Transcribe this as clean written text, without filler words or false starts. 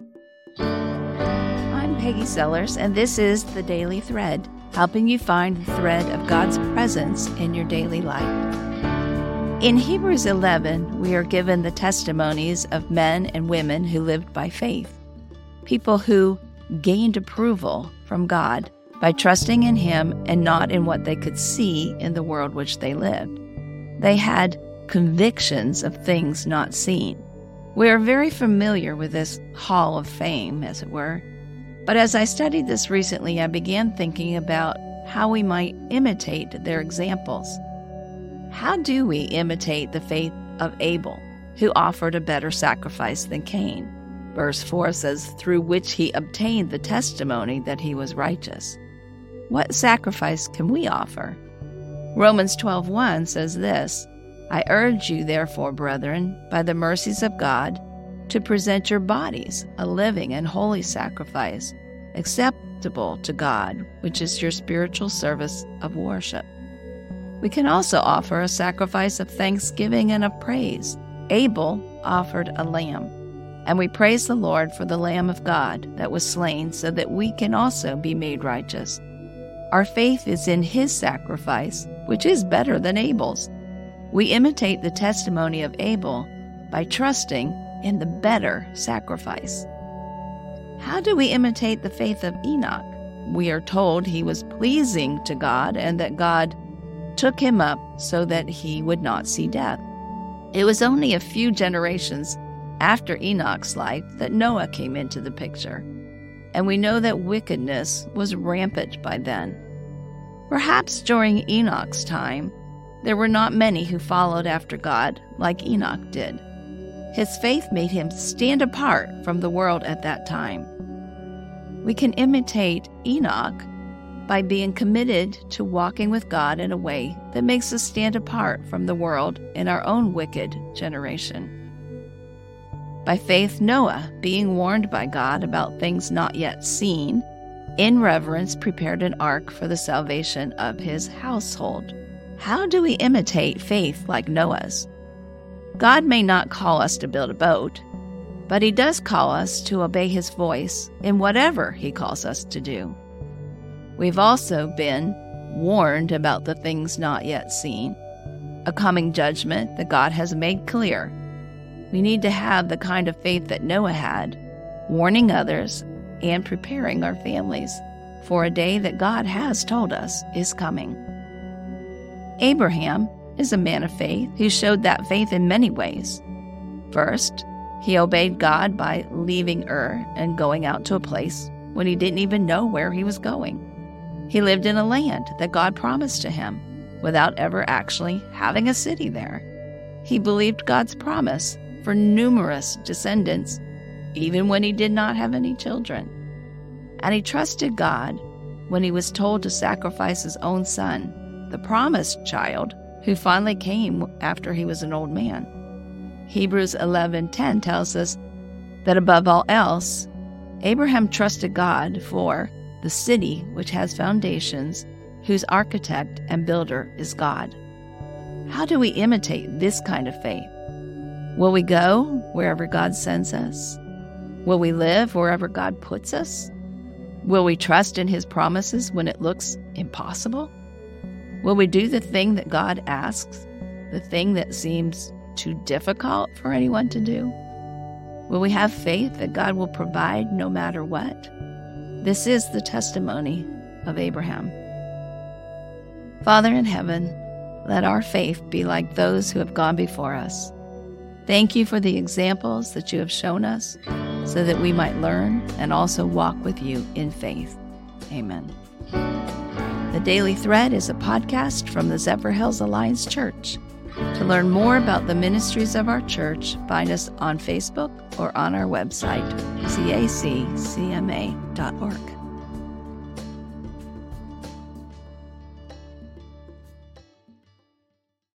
I'm Peggy Sellers, and this is The Daily Thread, helping you find the thread of God's presence in your daily life. In Hebrews 11, we are given the testimonies of men and women who lived by faith, people who gained approval from God by trusting in Him and not in what they could see in the world which they lived. They had convictions of things not seen. We are very familiar with this hall of fame, as it were. But as I studied this recently, I began thinking about how we might imitate their examples. How do we imitate the faith of Abel, who offered a better sacrifice than Cain? Verse 4 says, through which he obtained the testimony that he was righteous. What sacrifice can we offer? Romans 12:1 says this, I urge you, therefore, brethren, by the mercies of God, to present your bodies a living and holy sacrifice, acceptable to God, which is your spiritual service of worship. We can also offer a sacrifice of thanksgiving and of praise. Abel offered a lamb, and we praise the Lord for the Lamb of God that was slain so that we can also be made righteous. Our faith is in His sacrifice, which is better than Abel's. We imitate the testimony of Abel by trusting in the better sacrifice. How do we imitate the faith of Enoch? We are told he was pleasing to God and that God took him up so that he would not see death. It was only a few generations after Enoch's life that Noah came into the picture, and we know that wickedness was rampant by then. Perhaps during Enoch's time, there were not many who followed after God like Enoch did. His faith made him stand apart from the world at that time. We can imitate Enoch by being committed to walking with God in a way that makes us stand apart from the world in our own wicked generation. By faith, Noah, being warned by God about things not yet seen, in reverence prepared an ark for the salvation of his household. How do we imitate faith like Noah's? God may not call us to build a boat, but He does call us to obey His voice in whatever He calls us to do. We've also been warned about the things not yet seen, a coming judgment that God has made clear. We need to have the kind of faith that Noah had, warning others and preparing our families for a day that God has told us is coming. Abraham is a man of faith who showed that faith in many ways. First, he obeyed God by leaving Ur and going out to a place when he didn't even know where he was going. He lived in a land that God promised to him without ever actually having a city there. He believed God's promise for numerous descendants, even when he did not have any children. And he trusted God when he was told to sacrifice his own son, the promised child, who finally came after he was an old man. Hebrews 11:10 tells us that above all else, Abraham trusted God for the city which has foundations, whose architect and builder is God. How do we imitate this kind of faith? Will we go wherever God sends us? Will we live wherever God puts us? Will we trust in His promises when it looks impossible? Will we do the thing that God asks, the thing that seems too difficult for anyone to do? Will we have faith that God will provide no matter what? This is the testimony of Abraham. Father in heaven, let our faith be like those who have gone before us. Thank you for the examples that you have shown us so that we might learn and also walk with you in faith. Amen. The Daily Thread is a podcast from the Zephyrhills Alliance Church. To learn more about the ministries of our church, find us on Facebook or on our website, zaccma.org.